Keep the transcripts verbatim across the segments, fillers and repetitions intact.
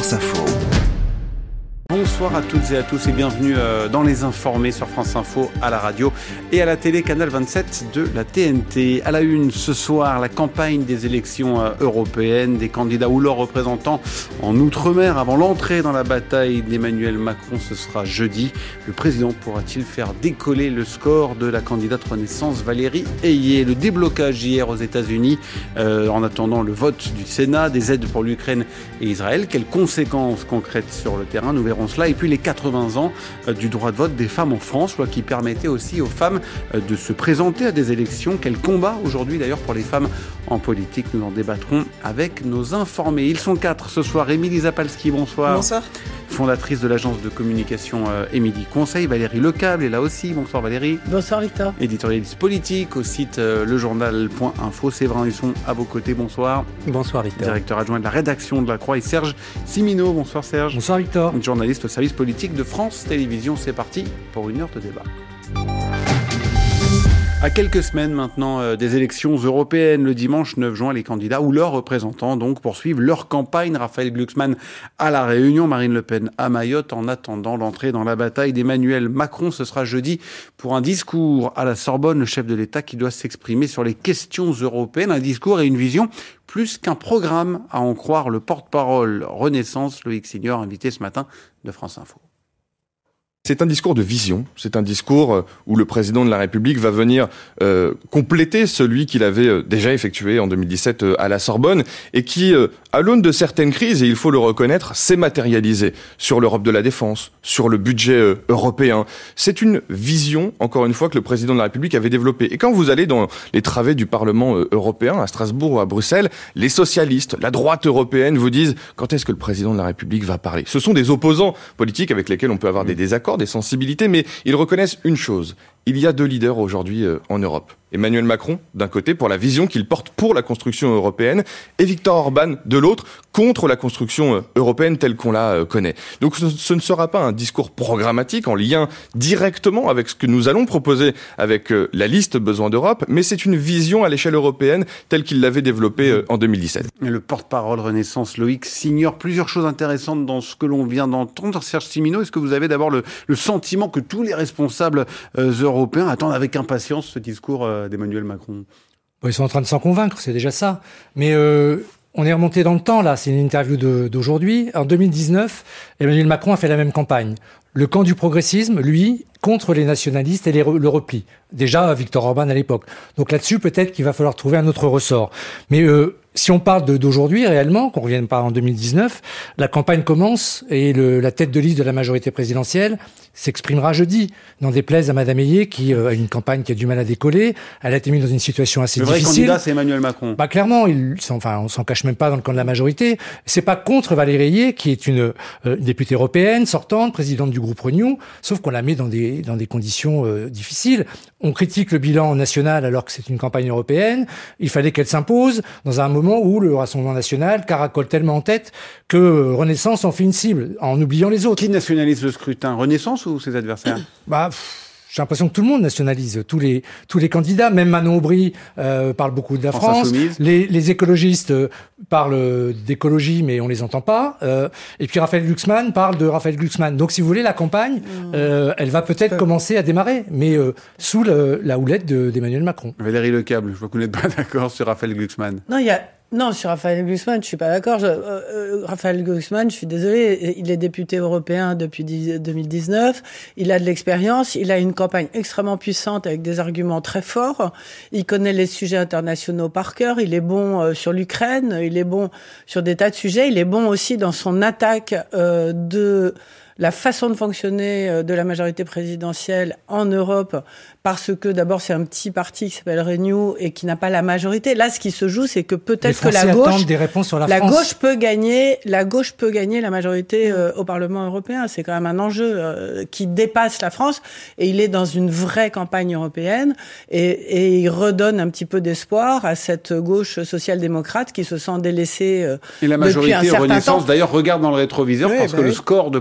France Info. Bonsoir à toutes et à tous et bienvenue dans Les Informés sur France Info, à la radio et à la télé, canal vingt-sept de la T N T. À la une ce soir, la campagne des élections européennes, des candidats ou leurs représentants en Outre-mer avant l'entrée dans la bataille d'Emmanuel Macron. Ce sera jeudi. Le président pourra-t-il faire décoller le score de la candidate Renaissance Valérie Ayé? Le déblocage hier aux États-Unis euh, en attendant le vote du Sénat, des aides pour l'Ukraine et Israël. Quelles conséquences concrètes sur le terrain? Nous verrons cela. Et puis les quatre-vingts ans du droit de vote des femmes en France, loi qui permettait aussi aux femmes de se présenter à des élections. Quel combat aujourd'hui d'ailleurs pour les femmes en politique? Nous en débattrons avec nos informés. Ils sont quatre ce soir. Émilie Zapalski, bonsoir. Bonsoir. Fondatrice de l'agence de communication euh, Émilie Conseil. Valérie Lecable est là aussi. Bonsoir Valérie. Bonsoir Victor. Éditorialiste politique au site euh, lejournal point info. Séverin Husson à vos côtés. Bonsoir. Bonsoir Victor. Directeur adjoint de la rédaction de La Croix et Serge Simineau. Bonsoir Serge. Bonsoir Victor. Journaliste au service politique de France Télévisions. C'est parti pour une heure de débat. À quelques semaines maintenant euh, des élections européennes, le dimanche neuf juin, les candidats ou leurs représentants donc poursuivent leur campagne. Raphaël Glucksmann à La Réunion, Marine Le Pen à Mayotte. En attendant l'entrée dans la bataille d'Emmanuel Macron, ce sera jeudi pour un discours à la Sorbonne, le chef de l'État qui doit s'exprimer sur les questions européennes. Un discours et une vision plus qu'un programme, à en croire le porte-parole Renaissance, Loïc Signor, invité ce matin de France Info. C'est un discours de vision, c'est un discours où le président de la République va venir euh, compléter celui qu'il avait déjà effectué en deux mille dix-sept à la Sorbonne et qui, euh, à l'aune de certaines crises, et il faut le reconnaître, s'est matérialisé sur l'Europe de la défense, sur le budget euh, européen. C'est une vision, encore une fois, que le président de la République avait développée. Et quand vous allez dans les travées du Parlement euh, européen, à Strasbourg ou à Bruxelles, les socialistes, la droite européenne vous disent « Quand est-ce que le président de la République va parler ?» Ce sont des opposants politiques avec lesquels on peut avoir des désaccords, des sensibilités, mais ils reconnaissent une chose. Il y a deux leaders aujourd'hui euh, en Europe. Emmanuel Macron, d'un côté, pour la vision qu'il porte pour la construction européenne, et Viktor Orban, de l'autre, contre la construction euh, européenne telle qu'on la euh, connaît. Donc ce, ce ne sera pas un discours programmatique en lien directement avec ce que nous allons proposer avec euh, la liste Besoin d'Europe, mais c'est une vision à l'échelle européenne telle qu'il l'avait développée euh, en deux mille dix-sept. Le porte-parole Renaissance, Loïc Signor, plusieurs choses intéressantes dans ce que l'on vient d'entendre. Serge Simineau, est-ce que vous avez d'abord le, le sentiment que tous les responsables euh, européens attendent avec impatience ce discours euh, d'Emmanuel Macron? Bon, ils sont en train de s'en convaincre, c'est déjà ça. Mais euh, on est remonté dans le temps, là. C'est une interview de, d'aujourd'hui. En deux mille dix-neuf, Emmanuel Macron a fait la même campagne. Le camp du progressisme, lui, contre les nationalistes et les, le repli. Déjà, Viktor Orban à l'époque. Donc là-dessus, peut-être qu'il va falloir trouver un autre ressort. Mais euh, si on parle de, d'aujourd'hui, réellement, qu'on revienne pas en deux mille dix-neuf, la campagne commence et le, la tête de liste de la majorité présidentielle s'exprimera jeudi. N'en déplaise à Madame Ayé, qui euh, a une campagne qui a du mal à décoller. Elle a été mise dans une situation assez difficile. Le vrai candidat, c'est Emmanuel Macron. Bah clairement, il, enfin, on s'en cache même pas dans le camp de la majorité. C'est pas contre Valérie Ayé, qui est une euh, députée européenne sortante, présidente du groupe Renew, sauf qu'on la met dans des dans des conditions euh, difficiles. On critique le bilan national alors que c'est une campagne européenne. Il fallait qu'elle s'impose dans un moment où le Rassemblement national caracole tellement en tête que euh, Renaissance en fait une cible, en oubliant les autres. Qui nationalise le scrutin, Renaissance ou ses adversaires? Bah, pff, j'ai l'impression que tout le monde nationalise, tous les tous les candidats. Même Manon Aubry euh, parle beaucoup de la France. France. Les, les écologistes euh, parlent d'écologie, mais on les entend pas. Euh, et puis Raphaël Glucksmann parle de Raphaël Glucksmann. Donc, si vous voulez, la campagne, mmh. euh, elle va peut-être commencer à démarrer, mais euh, sous le, la houlette de, d'Emmanuel Macron. Valérie Lecable, je vois que vous n'êtes pas d'accord sur Raphaël Glucksmann. Non, il y a Non, sur Raphaël Glucksmann, je suis pas d'accord. Je, euh, euh, Raphaël Glucksmann, je suis désolée, il est député européen depuis deux mille dix-neuf. Il a de l'expérience, il a une campagne extrêmement puissante avec des arguments très forts. Il connaît les sujets internationaux par cœur. Il est bon euh, sur l'Ukraine, il est bon sur des tas de sujets. Il est bon aussi dans son attaque euh, de la façon de fonctionner de la majorité présidentielle en Europe, parce que d'abord c'est un petit parti qui s'appelle Renew et qui n'a pas la majorité. Là, ce qui se joue, c'est que peut-être que la gauche, des réponses sur la, la France. gauche peut gagner, la gauche peut gagner la majorité euh, au Parlement européen. C'est quand même un enjeu euh, qui dépasse la France, et il est dans une vraie campagne européenne, et, et il redonne un petit peu d'espoir à cette gauche social-démocrate qui se sent délaissée euh, et la majorité depuis un certain Renaissance, temps. d'ailleurs, regarde dans le rétroviseur, oui, parce bah que oui. le score de Place Publique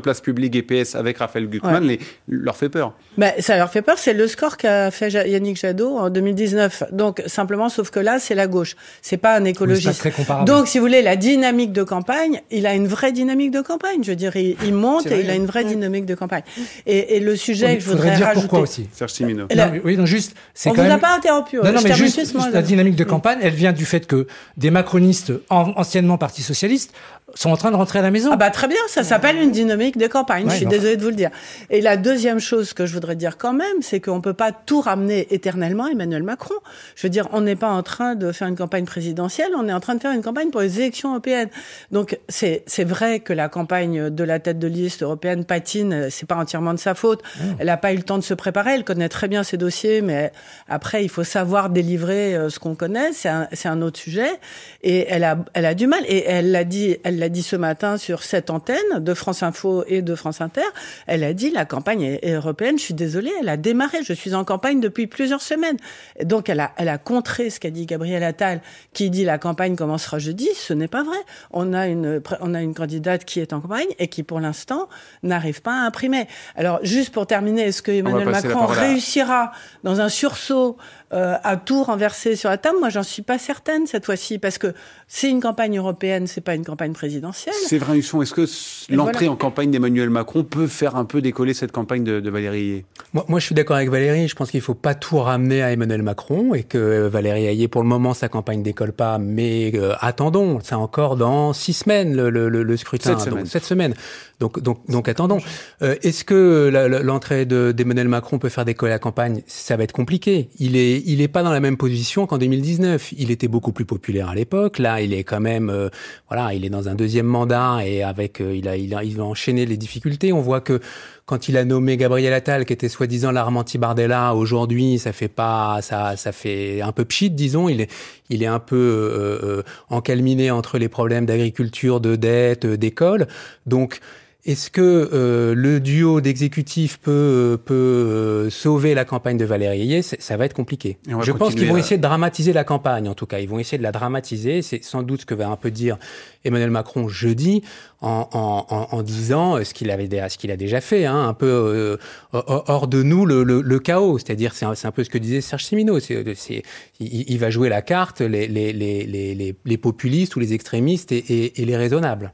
délégué P S avec Raphaël Glucksmann, ouais. les, leur fait peur. Ben, ça leur fait peur, c'est le score qu'a fait Yannick Jadot en deux mille dix-neuf. Donc, simplement, sauf que là, c'est la gauche. C'est pas un écologiste. Oui, c'est pas très comparable. Donc, si vous voulez, la dynamique de campagne, il a une vraie dynamique de campagne. Je veux dire, il, il monte vrai, et il a une vraie oui. dynamique de campagne. Et, et le sujet oui, que je voudrais dire rajouter. Pourquoi aussi. Serge Siminot. La... Oui, non, juste. C'est on quand vous même... a pas interrompu. Non, non, mais juste, juste juste la dynamique de campagne, elle vient du fait que des macronistes, en, anciennement Parti socialiste, sont en train de rentrer à la maison. Ah bah très bien, ça s'appelle une dynamique de campagne, ouais, je suis non. désolée de vous le dire. Et la deuxième chose que je voudrais dire quand même, c'est qu'on peut pas tout ramener éternellement à Emmanuel Macron. Je veux dire, on n'est pas en train de faire une campagne présidentielle, on est en train de faire une campagne pour les élections européennes. Donc c'est c'est vrai que la campagne de la tête de liste européenne patine, c'est pas entièrement de sa faute. Mmh. Elle a pas eu le temps de se préparer, elle connaît très bien ses dossiers, mais après il faut savoir délivrer ce qu'on connaît, c'est un c'est un autre sujet. Et elle a elle a du mal, et elle l'a dit elle l'a dit ce matin sur cette antenne de France Info et de France Inter. Elle a dit la campagne européenne, je suis désolée, elle a démarré. Je suis en campagne depuis plusieurs semaines. Et donc elle a, elle a contré ce qu'a dit Gabriel Attal, qui dit la campagne commencera jeudi. Ce n'est pas vrai. On a une, on a une candidate qui est en campagne et qui pour l'instant n'arrive pas à imprimer. Alors juste pour terminer, est-ce que Emmanuel Macron réussira dans un sursaut Euh, à tout renverser sur la table? Moi, j'en suis pas certaine cette fois-ci, parce que c'est une campagne européenne, c'est pas une campagne présidentielle. Séverin Husson, est-ce que Et l'entrée voilà. en campagne d'Emmanuel Macron peut faire un peu décoller cette campagne de, de Valérie Ayé? Moi, moi, je suis d'accord avec Valérie. Je pense qu'il faut pas tout ramener à Emmanuel Macron et que Valérie Ayé, pour le moment, sa campagne décolle pas. Mais euh, attendons, c'est encore dans six semaines le, le, le scrutin. Sept semaines. Donc, sept semaines. Donc, donc, donc, attendons. Euh, est-ce que la, la, l'entrée de, d'Emmanuel Macron peut faire décoller la campagne? Ça va être compliqué. Il est, il est pas dans la même position qu'en deux mille dix-neuf. Il était beaucoup plus populaire à l'époque. Là, il est quand même, euh, voilà, il est dans un deuxième mandat et avec, euh, il a, il a, il va enchaîner les difficultés. On voit que quand il a nommé Gabriel Attal, qui était soi-disant l'arme anti-Bardella, aujourd'hui, ça fait pas, ça, ça fait un peu pchit, disons. Il est, il est un peu euh, euh, encalminé entre les problèmes d'agriculture, de dette, euh, d'école. Donc, est-ce que euh, le duo d'exécutifs peut peut euh, sauver la campagne de Valérie Ayé? Ça va être compliqué. Je pense qu'ils vont à... essayer de dramatiser la campagne, en tout cas. Ils vont essayer de la dramatiser. C'est sans doute ce que va un peu dire Emmanuel Macron jeudi, en, en, en, en disant ce qu'il avait, ce qu'il a déjà fait, hein, un peu euh, hors de nous le, le, le chaos. C'est-à-dire, c'est un, c'est un peu ce que disait Serge Siminot. C'est, c'est, il, il va jouer la carte, les, les, les, les, les populistes ou les extrémistes et, et, et les raisonnables.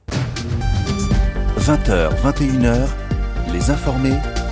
vingt heures, vingt et une heures, les informés,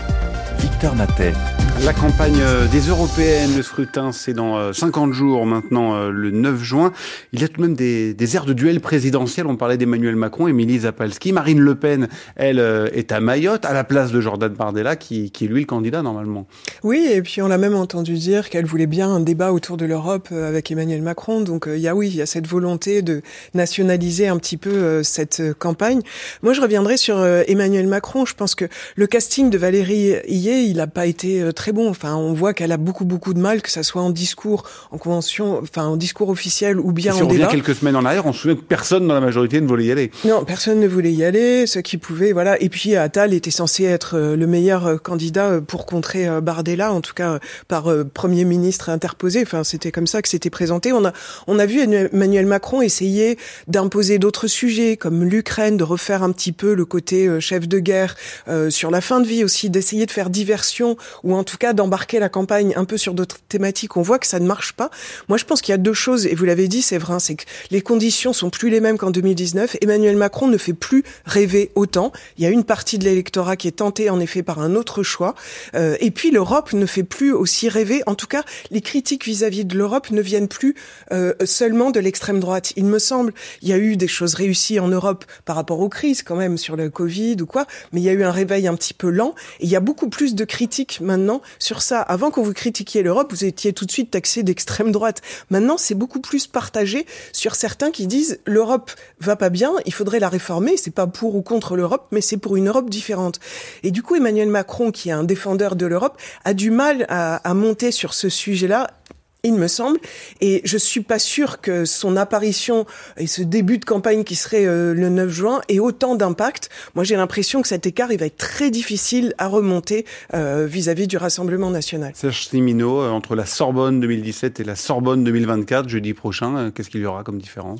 Victor Matet. La campagne des européennes, le scrutin, c'est dans cinquante jours maintenant, le neuf juin. Il y a tout de même des, des airs de duel présidentiel. On parlait d'Emmanuel Macron, Émilie Zapalski. Marine Le Pen, elle, est à Mayotte, à la place de Jordan Bardella, qui, qui est lui le candidat normalement. Oui, et puis on l'a même entendu dire qu'elle voulait bien un débat autour de l'Europe avec Emmanuel Macron. Donc il y a oui, il y a cette volonté de nationaliser un petit peu cette campagne. Moi, je reviendrai sur Emmanuel Macron. Je pense que le casting de Valérie Ayé, il n'a pas été très bon. Enfin, on voit qu'elle a beaucoup, beaucoup de mal, que ça soit en discours, en convention, enfin, en discours officiel ou bien si en on débat. revient quelques semaines en arrière, on se souvient que personne dans la majorité ne voulait y aller. Non, personne ne voulait y aller, ceux qui pouvaient, voilà. Et puis, Attal était censé être le meilleur candidat pour contrer Bardella, en tout cas, par Premier ministre interposé. Enfin, c'était comme ça que c'était présenté. On a, on a vu Emmanuel Macron essayer d'imposer d'autres sujets, comme l'Ukraine, de refaire un petit peu le côté chef de guerre, euh, sur la fin de vie aussi, d'essayer de faire diversion, ou en tout cas, d'embarquer la campagne un peu sur d'autres thématiques. On voit que ça ne marche pas. Moi, je pense qu'il y a deux choses, et vous l'avez dit, c'est vrai, c'est que les conditions sont plus les mêmes qu'en deux mille dix-neuf. Emmanuel Macron ne fait plus rêver autant. Il y a une partie de l'électorat qui est tentée, en effet, par un autre choix. Euh, et puis, l'Europe ne fait plus aussi rêver. En tout cas, les critiques vis-à-vis de l'Europe ne viennent plus euh, seulement de l'extrême droite. Il me semble, il y a eu des choses réussies en Europe par rapport aux crises, quand même, sur le Covid ou quoi, mais il y a eu un réveil un petit peu lent. Et il y a beaucoup plus de critiques maintenant sur ça. Avant, quand vous critiquiez l'Europe, vous étiez tout de suite taxé d'extrême droite. Maintenant, c'est beaucoup plus partagé sur certains qui disent l'Europe va pas bien, il faudrait la réformer. C'est pas pour ou contre l'Europe, mais c'est pour une Europe différente. Et du coup, Emmanuel Macron, qui est un défendeur de l'Europe, a du mal à, à monter sur ce sujet-là. Il me semble, et je suis pas sûre que son apparition et ce début de campagne qui serait euh, le neuf juin ait autant d'impact. Moi, j'ai l'impression que cet écart, il va être très difficile à remonter euh, vis-à-vis du Rassemblement national. Serge Siminot, euh, entre la Sorbonne deux mille dix-sept et la Sorbonne deux mille vingt-quatre, jeudi prochain, euh, qu'est-ce qu'il y aura comme différence ?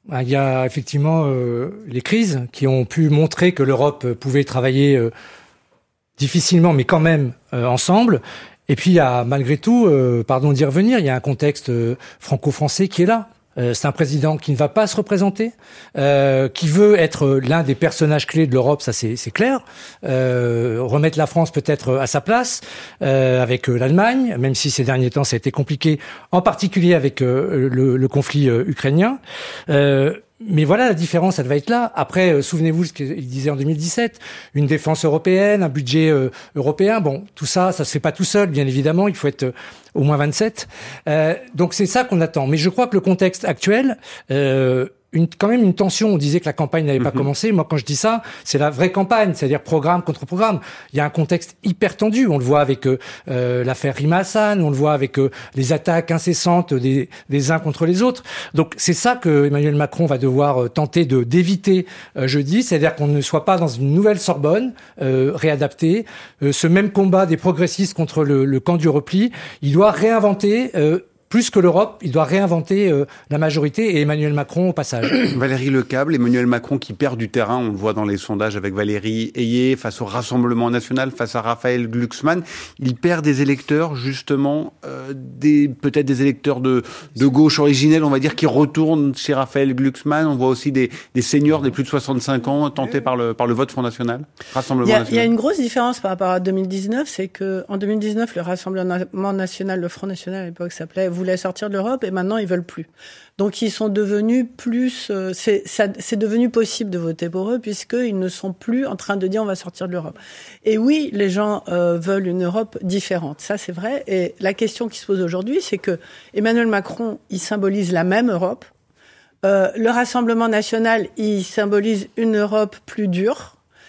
Il y a effectivement euh, les crises qui ont pu montrer que l'Europe pouvait travailler euh, difficilement, mais quand même euh, ensemble. Et puis il y a malgré tout, euh, pardon d'y revenir, il y a un contexte euh, franco-français qui est là. Euh, c'est un président qui ne va pas se représenter, euh, qui veut être l'un des personnages clés de l'Europe, ça c'est, c'est clair. Euh, remettre la France peut-être à sa place euh, avec euh, l'Allemagne, même si ces derniers temps ça a été compliqué, en particulier avec euh, le, le conflit euh, ukrainien. Euh, Mais voilà, la différence, elle va être là. Après, euh, souvenez-vous ce qu'il disait en deux mille dix-sept, une défense européenne, un budget euh, européen. Bon, tout ça, ça se fait pas tout seul, bien évidemment. Il faut être euh, au moins vingt-sept. Euh, donc c'est ça qu'on attend. Mais je crois que le contexte actuel, euh, une, quand même une tension. On disait que la campagne n'avait pas mmh. commencé. Moi, quand je dis ça, c'est la vraie campagne, c'est-à-dire programme contre programme. Il y a un contexte hyper tendu. On le voit avec euh, euh, l'affaire Rima Hassan, on le voit avec euh, les attaques incessantes des, des uns contre les autres. Donc, c'est ça que Emmanuel Macron va devoir euh, tenter de d'éviter euh, jeudi, c'est-à-dire qu'on ne soit pas dans une nouvelle Sorbonne euh, réadaptée. Euh, ce même combat des progressistes contre le, le camp du repli, il doit réinventer. Euh, Plus que l'Europe, il doit réinventer euh, la majorité et Emmanuel Macron au passage. Valérie Lecable, Emmanuel Macron qui perd du terrain, on le voit dans les sondages avec Valérie Ayé, face au Rassemblement National, face à Raphaël Glucksmann. Il perd des électeurs, justement, euh, des, peut-être des électeurs de, de gauche originelle, on va dire, qui retournent chez Raphaël Glucksmann. On voit aussi des, des seniors des plus de soixante-cinq ans tentés par le, par le vote Front National, Rassemblement il y a, National. Il y a une grosse différence par rapport à deux mille dix-neuf, c'est que en deux mille dix-neuf, le Rassemblement National, le Front National à l'époque s'appelait, voulait sortir de l'Europe et maintenant ils veulent plus. Donc ils sont devenus plus, euh, c'est, ça, c'est devenu possible de voter pour eux puisqu'ils ne sont plus en train de dire on va sortir de l'Europe. Et oui, les gens euh, veulent une Europe différente, ça c'est vrai. Et la question qui se pose aujourd'hui, c'est que Emmanuel Macron, il symbolise la même Europe. Euh, le Rassemblement National, il symbolise une Europe plus dure.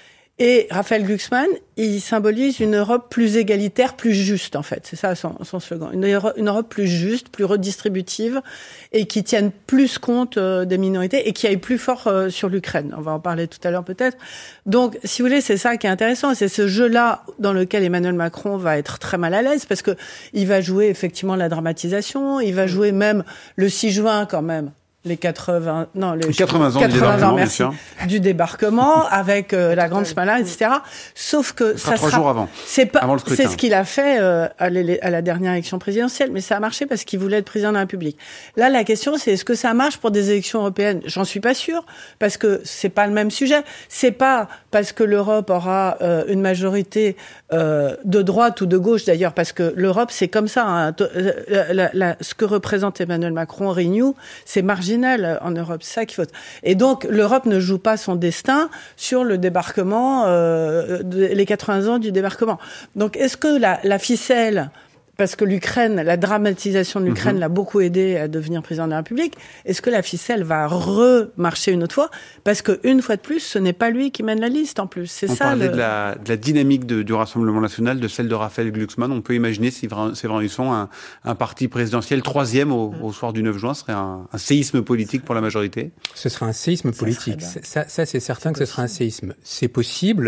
Et Raphaël Glucksmann, il symbolise une Europe plus égalitaire, plus juste, en fait. C'est ça son, son slogan. Une, une Europe plus juste, plus redistributive, et qui tienne plus compte euh, des minorités, et qui aille plus fort euh, sur l'Ukraine. On va en parler tout à l'heure, peut-être. Donc, si vous voulez, c'est ça qui est intéressant. C'est ce jeu-là dans lequel Emmanuel Macron va être très mal à l'aise, parce que il va jouer effectivement la dramatisation, il va jouer même le six juin, quand même. Les quatre-vingts, non, les quatre-vingts ans, quatre-vingts du débarquement, ans, merci, du débarquement, avec euh, la grande Smala, et cetera. Sauf que ça ça trois sera, jours avant, c'est pas, avant le scrutin. C'est ce qu'il a fait euh, à, à la dernière élection présidentielle, mais ça a marché parce qu'il voulait être président de la République. Là, la question, c'est est-ce que ça marche pour des élections européennes ? J'en suis pas sûre, parce que c'est pas le même sujet. C'est pas parce que l'Europe aura euh, une majorité euh, de droite ou de gauche, d'ailleurs, parce que l'Europe, c'est comme ça. Hein. La, la, la, ce que représente Emmanuel Macron, Renew, c'est marginal en Europe. C'est ça qu'il faut. Et donc, l'Europe ne joue pas son destin sur le débarquement, euh, les quatre-vingts ans du débarquement. Donc, est-ce que la, la ficelle, parce que l'Ukraine, la dramatisation de l'Ukraine mmh. l'a beaucoup aidé à devenir président de la République, est-ce que la ficelle va remarcher une autre fois ? Parce qu'une fois de plus, ce n'est pas lui qui mène la liste en plus. C'est on ça. parlait le... de, la, de la dynamique de, du Rassemblement National, de celle de Raphaël Glucksmann. On peut imaginer, si Séverin Husson, un, un parti présidentiel troisième au, au soir du neuf juin serait un, un séisme politique pour la majorité ? Ce serait un séisme politique. Ça, ça, ça c'est certain que ce sera un séisme. C'est possible.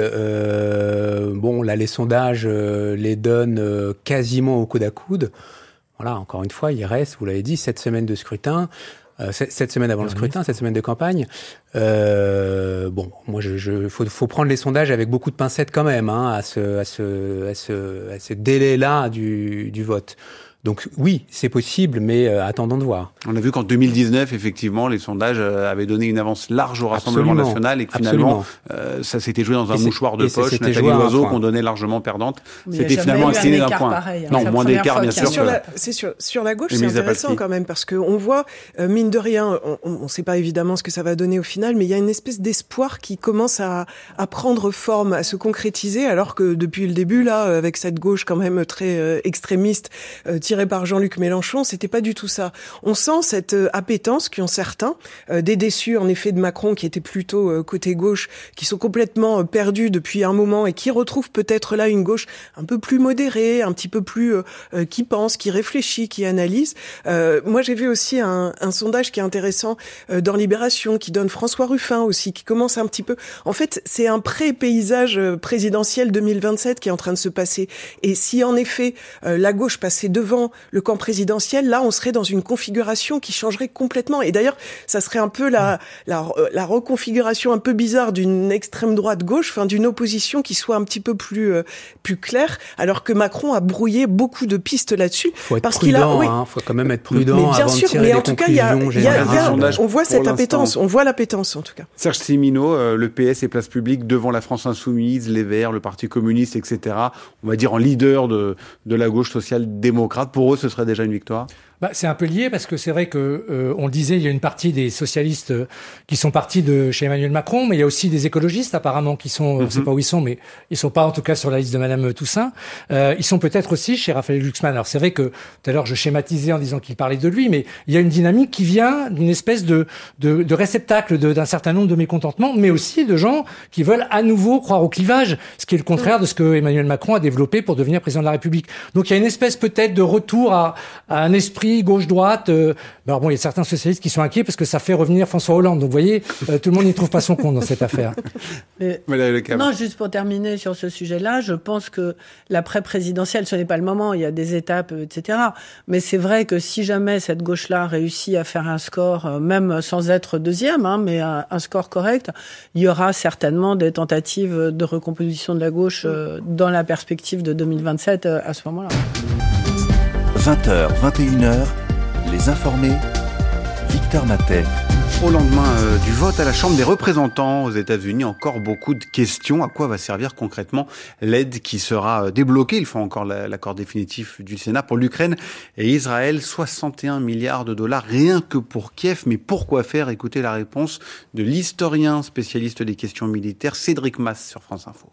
Euh, bon, là, les sondages euh, les donnent euh, quasiment au coude à coude. Voilà, encore une fois, il reste, vous l'avez dit, sept semaines de scrutin, euh, sept semaines avant le scrutin, sept semaines de campagne. Euh, bon, moi, je, je, faut, faut prendre les sondages avec beaucoup de pincettes quand même, hein, à ce, à ce, à ce, à ce délai-là du, du vote. Donc oui, c'est possible, mais euh, attendons de voir. On a vu qu'en deux mille dix-neuf, effectivement, les sondages euh, avaient donné une avance large au Rassemblement Absolument. National et que finalement, euh, ça s'était joué dans un mouchoir de poche. Nathalie Loiseau, qu'on donnait largement perdante, mais c'était finalement incliné d'un point. Pareil, hein. Non, moins d'écart, bien sûr. Sur la, c'est sur, sur la gauche, c'est intéressant quand même, parce qu'on voit, euh, mine de rien, on ne sait pas évidemment ce que ça va donner au final, mais il y a une espèce d'espoir qui commence à, à prendre forme, à se concrétiser, alors que depuis le début, là, avec cette gauche quand même très euh, extrémiste, euh, tirée par Jean-Luc Mélenchon, c'était pas du tout ça. On sent cette euh, appétence qu'ont certains, euh, des déçus en effet de Macron qui étaient plutôt euh, côté gauche, qui sont complètement euh, perdus depuis un moment et qui retrouvent peut-être là une gauche un peu plus modérée, un petit peu plus euh, euh, qui pense, qui réfléchit, qui analyse. Euh, moi j'ai vu aussi un, un sondage qui est intéressant euh, dans Libération, qui donne François Ruffin aussi, qui commence un petit peu... En fait, c'est un pré-paysage présidentiel deux mille vingt-sept qui est en train de se passer. Et si en effet euh, la gauche passait devant camp, le camp présidentiel, là, on serait dans une configuration qui changerait complètement. Et d'ailleurs, ça serait un peu la, la, la reconfiguration un peu bizarre d'une extrême droite gauche, enfin, d'une opposition qui soit un petit peu plus, euh, plus claire, alors que Macron a brouillé beaucoup de pistes là-dessus. Faut être parce prudent, qu'il a, oui. hein, faut quand même être prudent mais bien avant sûr, de tirer mais des en tout cas, il y a, conclusions il y a, il y a, générales. on voit cette Pour appétence, l'instant. on voit l'appétence, en tout cas. Serge Siminot, euh, le P S et Place Publique devant la France Insoumise, les Verts, le Parti communiste, et cetera. On va dire en leader de, de la gauche social-démocrate. Pour eux, ce serait déjà une victoire? Bah, c'est un peu lié parce que c'est vrai que euh, on le disait, il y a une partie des socialistes euh, qui sont partis de chez Emmanuel Macron, mais il y a aussi des écologistes apparemment qui sont, mm-hmm. on ne sait pas où ils sont, mais ils sont pas en tout cas sur la liste de Madame Toussaint. Euh, ils sont peut-être aussi chez Raphaël Glucksmann. Alors c'est vrai que tout à l'heure je schématisais en disant qu'il parlait de lui, mais il y a une dynamique qui vient d'une espèce de de, de réceptacle de, d'un certain nombre de mécontentements, mais aussi de gens qui veulent à nouveau croire au clivage, ce qui est le contraire de ce que Emmanuel Macron a développé pour devenir président de la République. Donc il y a une espèce peut-être de retour à, à un esprit gauche-droite. Euh, alors bon, il y a certains socialistes qui sont inquiets parce que ça fait revenir François Hollande. Donc vous voyez, euh, tout le monde n'y trouve pas son compte dans cette affaire. Mais, non, juste pour terminer sur ce sujet-là, je pense que l'après-présidentielle, ce n'est pas le moment, il y a des étapes, et cetera. Mais c'est vrai que si jamais cette gauche-là réussit à faire un score, même sans être deuxième, hein, mais un, un score correct, il y aura certainement des tentatives de recomposition de la gauche euh, dans la perspective de deux mille vingt-sept euh, à ce moment-là. vingt heures, vingt et une heures, les informés, Victor Matet. Au lendemain euh, du vote à la Chambre des représentants aux États-Unis, encore beaucoup de questions. À quoi va servir concrètement l'aide qui sera euh, débloquée? Il faut encore la, l'accord définitif du Sénat pour l'Ukraine et Israël. soixante et un milliards de dollars rien que pour Kiev. Mais pourquoi faire? Écoutez la réponse de l'historien spécialiste des questions militaires, Cédric Masse sur France Info.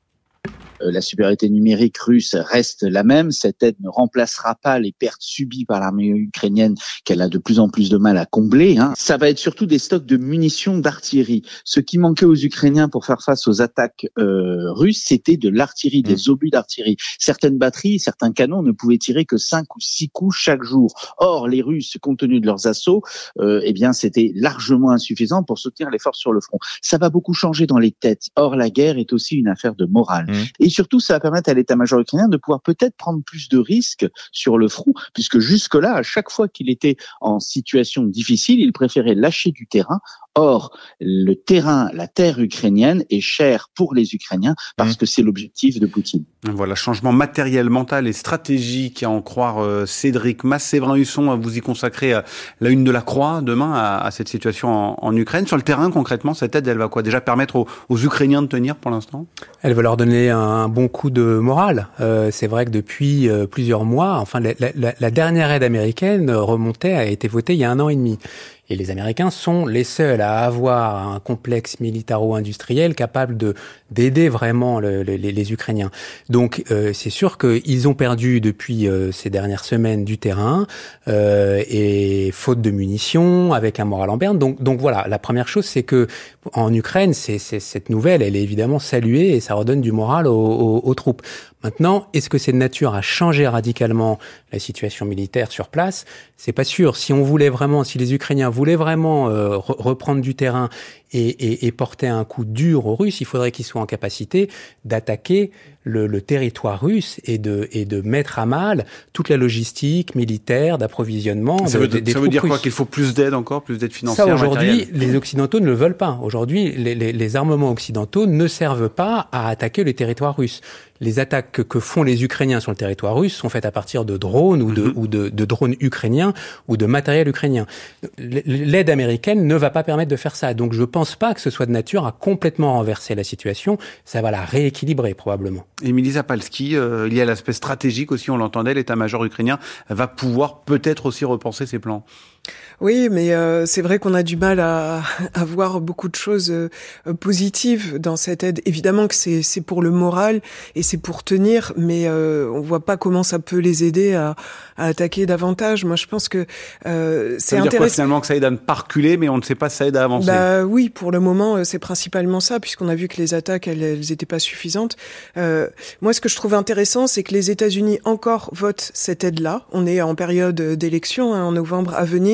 La supériorité numérique russe reste la même. Cette aide ne remplacera pas les pertes subies par l'armée ukrainienne qu'elle a de plus en plus de mal à combler. Hein. Ça va être surtout des stocks de munitions d'artillerie. Ce qui manquait aux Ukrainiens pour faire face aux attaques euh, russes, c'était de l'artillerie, des obus d'artillerie. Certaines batteries, certains canons ne pouvaient tirer que cinq ou six coups chaque jour. Or, les Russes, compte tenu de leurs assauts, euh, eh bien, c'était largement insuffisant pour soutenir les forces sur le front. Ça va beaucoup changer dans les têtes. Or, la guerre est aussi une affaire de morale. Mmh. Et surtout, ça va permettre à l'état-major ukrainien de pouvoir peut-être prendre plus de risques sur le front, puisque jusque-là, à chaque fois qu'il était en situation difficile, il préférait lâcher du terrain. Or, le terrain, la terre ukrainienne est chère pour les Ukrainiens parce mmh. que c'est l'objectif de Poutine. Voilà, changement matériel, mental et stratégique à en croire euh, Cédric Masse. Séverin Husson, vous y consacrez euh, la une de la Croix demain à, à cette situation en, en Ukraine. Sur le terrain, concrètement, cette aide, elle va quoi? Déjà permettre aux, aux Ukrainiens de tenir pour l'instant? Elle va leur donner un bon coup de morale. Euh, c'est vrai que depuis euh, plusieurs mois, enfin, la, la, la dernière aide américaine remontait, a été votée il y a un an et demi. Et les Américains sont les seuls à avoir un complexe militaro-industriel capable de d'aider vraiment le, le, les, les Ukrainiens. Donc euh, c'est sûr qu'ils ont perdu depuis euh, ces dernières semaines du terrain euh, et faute de munitions, avec un moral en berne. Donc donc voilà, la première chose c'est que en Ukraine, c'est, c'est cette nouvelle, elle est évidemment saluée et ça redonne du moral aux, aux, aux troupes. Maintenant, est-ce que c'est de nature à changer radicalement la situation militaire sur place? C'est pas sûr. Si on voulait vraiment, si les Ukrainiens voulaient vraiment euh, re- reprendre du terrain et, et, et porter un coup dur aux Russes, il faudrait qu'ils soient en capacité d'attaquer le, le territoire russe et de, et de mettre à mal toute la logistique militaire, d'approvisionnement. Ça de, veut, des, des ça veut dire russes. Quoi? Qu'il faut plus d'aide encore, plus d'aide financière? Ça, aujourd'hui, matérielle. les Occidentaux ne le veulent pas. Aujourd'hui, les, les, les armements occidentaux ne servent pas à attaquer le territoire russe. Les attaques que, que font les Ukrainiens sur le territoire russe sont faites à partir de drones ou de, mm-hmm. ou de, de drones ukrainiens ou de matériel ukrainien. L'aide américaine ne va pas permettre de faire ça. Donc je pense pas que ce soit de nature à complètement renverser la situation. Ça va la rééquilibrer probablement. Émilie Zapalski, euh, il y a l'aspect stratégique aussi, on l'entendait, l'état-major ukrainien va pouvoir peut-être aussi repenser ses plans. Oui, mais euh, c'est vrai qu'on a du mal à, à voir beaucoup de choses euh, positives dans cette aide. Évidemment que c'est, c'est pour le moral et c'est pour tenir, mais euh, on voit pas comment ça peut les aider à, à attaquer davantage. Moi, je pense que euh, c'est ça veut dire intéressant. Quoi, finalement, que ça aide à ne pas reculer, mais on ne sait pas si ça aide à avancer. Bah oui, pour le moment, c'est principalement ça, puisqu'on a vu que les attaques, elles, elles étaient pas suffisantes. Euh, moi, ce que je trouve intéressant, c'est que les États-Unis encore votent cette aide-là. On est en période d'élection, hein, en novembre à venir.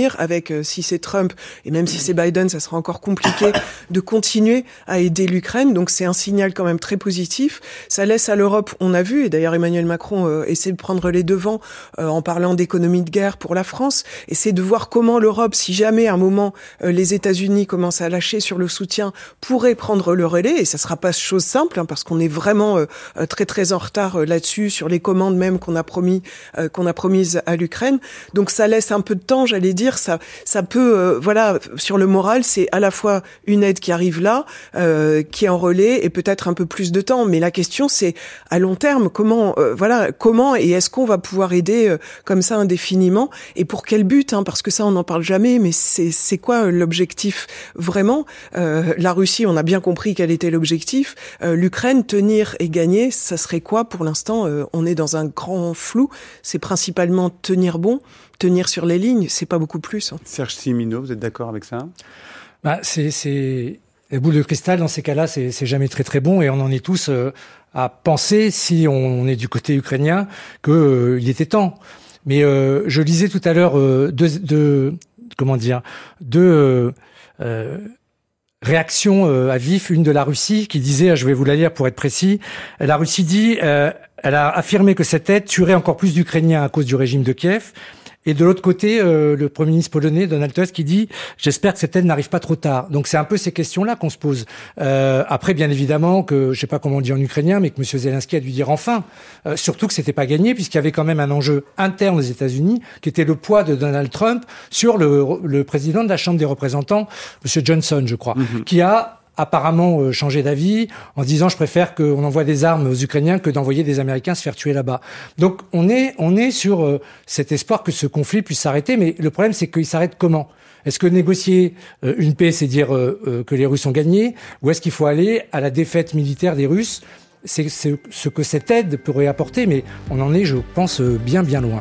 tenir avec, euh, si c'est Trump, et même si c'est Biden, ça sera encore compliqué, de continuer à aider l'Ukraine. Donc c'est un signal quand même très positif. Ça laisse à l'Europe, on a vu, et d'ailleurs Emmanuel Macron euh, essaie de prendre les devants euh, en parlant d'économie de guerre pour la France, essaie de voir comment l'Europe, si jamais à un moment euh, les États-Unis commencent à lâcher sur le soutien, pourrait prendre le relais. Et ça sera pas chose simple, hein, parce qu'on est vraiment euh, très très en retard euh, là-dessus, sur les commandes même qu'on a promis, euh, qu'on a promises à l'Ukraine. Donc ça laisse un peu de temps, j'allais dire. Ça, ça peut, euh, voilà, sur le moral, c'est à la fois une aide qui arrive là, euh, qui est en relais, et peut-être un peu plus de temps. Mais la question, c'est à long terme, comment, euh, voilà, comment et est-ce qu'on va pouvoir aider euh, comme ça indéfiniment, et pour quel but, hein, parce que ça, on n'en parle jamais. Mais c'est, c'est quoi l'objectif vraiment? euh, La Russie, on a bien compris quel était l'objectif. Euh, L'Ukraine, tenir et gagner, ça serait quoi pour l'instant? euh, On est dans un grand flou. C'est principalement tenir bon, tenir sur les lignes. C'est pas beaucoup plus. Hein. Serge Siminot, vous êtes d'accord avec ça? Bah, c'est, c'est... Les boules de cristal, dans ces cas-là, c'est, c'est jamais très très bon, et on en est tous euh, à penser, si on est du côté ukrainien, que euh, il était temps. Mais euh, je lisais tout à l'heure euh, deux, deux, comment dire, deux euh, euh, réactions euh, à vif, une de la Russie qui disait, je vais vous la lire pour être précis, la Russie dit, euh, elle a affirmé que cette aide tuerait encore plus d'Ukrainiens à cause du régime de Kiev. Et de l'autre côté, euh, le Premier ministre polonais, Donald Tusk, qui dit « J'espère que cette aide n'arrive pas trop tard ». Donc c'est un peu ces questions-là qu'on se pose. Euh, après, bien évidemment, que je sais pas comment on dit en ukrainien, mais que M. Zelensky a dû dire enfin. Euh, surtout que c'était pas gagné, puisqu'il y avait quand même un enjeu interne aux États-Unis, qui était le poids de Donald Trump sur le, le président de la Chambre des représentants, M. Johnson, je crois, mm-hmm. qui a apparemment euh, changé d'avis en disant je préfère qu'on envoie des armes aux Ukrainiens que d'envoyer des Américains se faire tuer là-bas. Donc on est on est sur euh, cet espoir que ce conflit puisse s'arrêter, mais le problème c'est qu'il s'arrête comment? Est-ce que négocier euh, une paix, c'est dire euh, euh, que les Russes ont gagné, ou est-ce qu'il faut aller à la défaite militaire des Russes? C'est, c'est ce que cette aide pourrait apporter, mais on en est, je pense, euh, bien bien loin.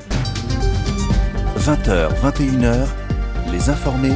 vingt heures, vingt et une heures, les informés,